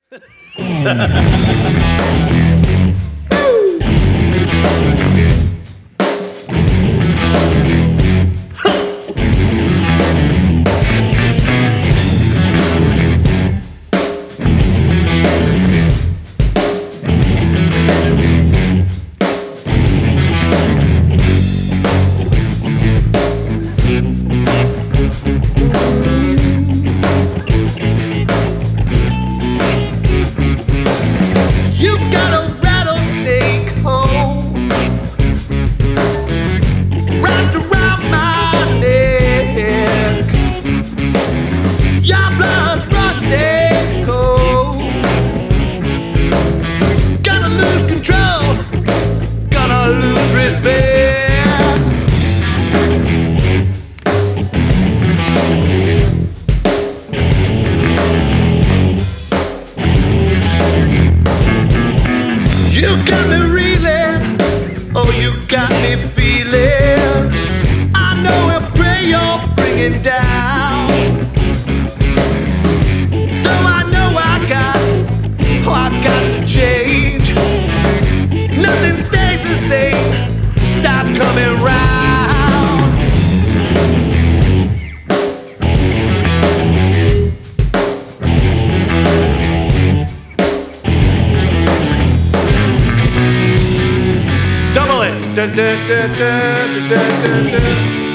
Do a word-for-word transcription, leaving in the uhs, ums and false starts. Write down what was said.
You got a rattlesnake home wrapped around my neck. Your blood's running cold. Gonna lose control, gonna lose respect. You got me reeling, oh you got me feeling. I know a prayer you're bringing down. Though I know I got, oh I got to change. Nothing stays the same, stop coming round. Double it. Da, da, da, da, da, da, da.